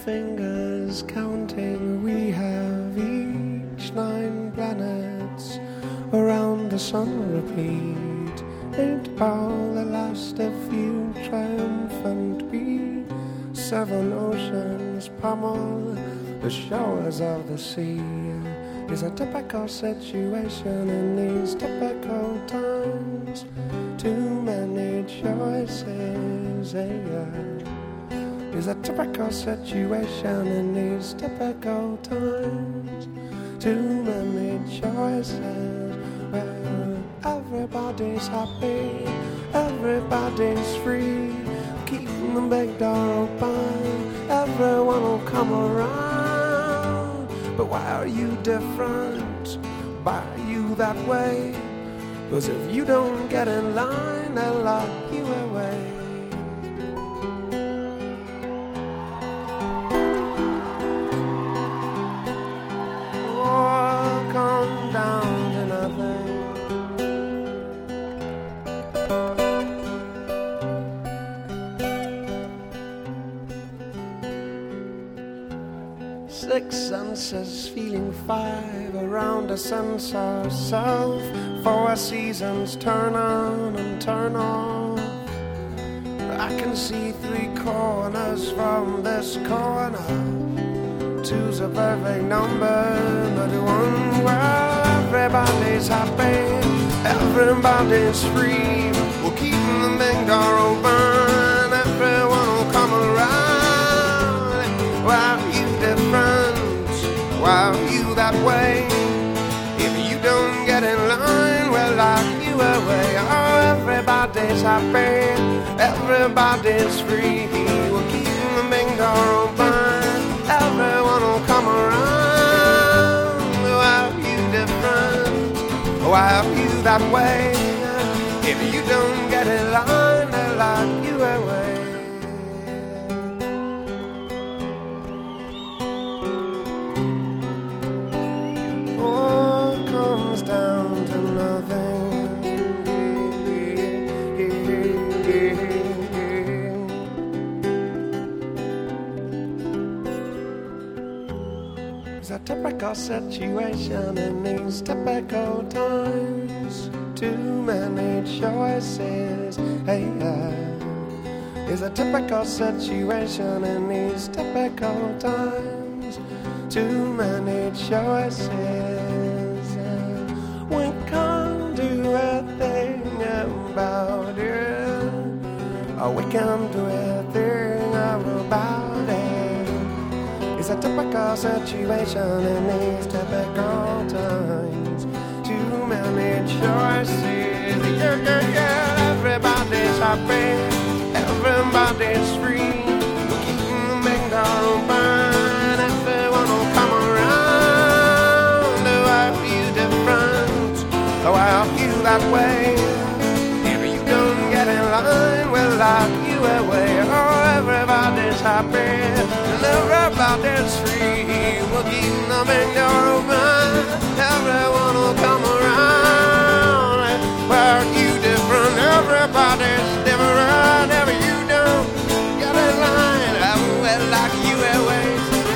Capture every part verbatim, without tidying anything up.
fingers counting. We have each nine planets around the sun repeat. Ain't all the last of you triumphant be? Seven oceans pummel the shores of the sea. Is a typical situation in these typical times. Too many choices, yeah. Is a typical situation in these typical times. Too many choices. Well, everybody's happy, everybody's free. Keeping the big door open, everyone will come around. But why are you different? Why are you that way? 'Cause if you don't get in line, they'll lock you away. Oh, come down to nothing. Six senses feeling five around a sense of self. Four seasons turn on and turn off. I can see three corners from this corner. Two's a perfect number, but one, well, everybody's happy, everybody's free. We'll keep the big door open, everyone will come around. Why are you different? Why are you that way? If you don't get in line, we'll lock you away. Oh, everybody's happy, everybody's free. We'll keep the big door open, everyone will come around. Why are you different? Why are you that way? If you don't get in line, they'll lock you away. Down to nothing. It's a typical situation in these typical times. Too many choices. Hey, uh, it's a typical situation in these typical times. Too many choices. We can't do a thing about it. Oh, we can't do a thing about it. It's a typical situation in these typical times. Too many choices. Yeah, yeah, yeah. Everybody's happy, everybody's free. We're keeping the big door open, everyone will come around. Why are you different? Why are you that way? If you don't get in line, we'll lock you away. Oh, everybody's happy and everybody's free. We'll keep the big door open, everyone will come around. Why are you different? Everybody's different. If you don't get in line, I will lock you away.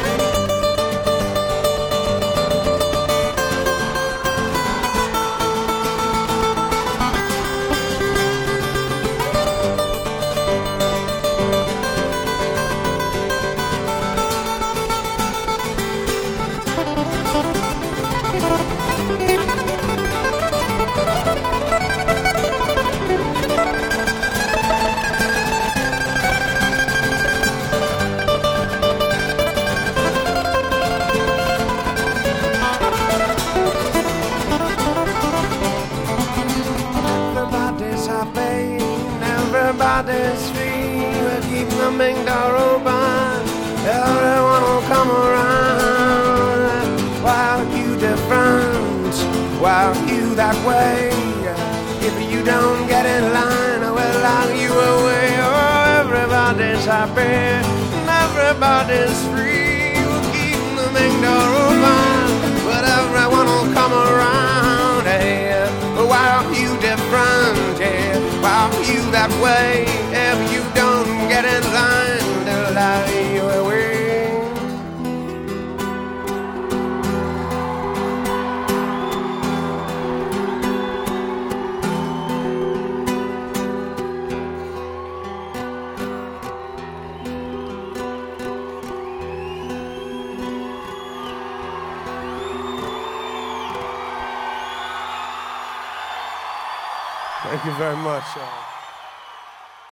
Everybody's free, we'll keep the big door open, everyone will come around. Why are you different? Why are you that way? If you don't get in line, I will lock you away. Oh, everybody's happy, and everybody's free. We'll keep the big door open, but everyone will come around. Hey, why are you different? Yeah, why are you that way? If you don't get in line, they'll lock you away. Thank you very much. Uh,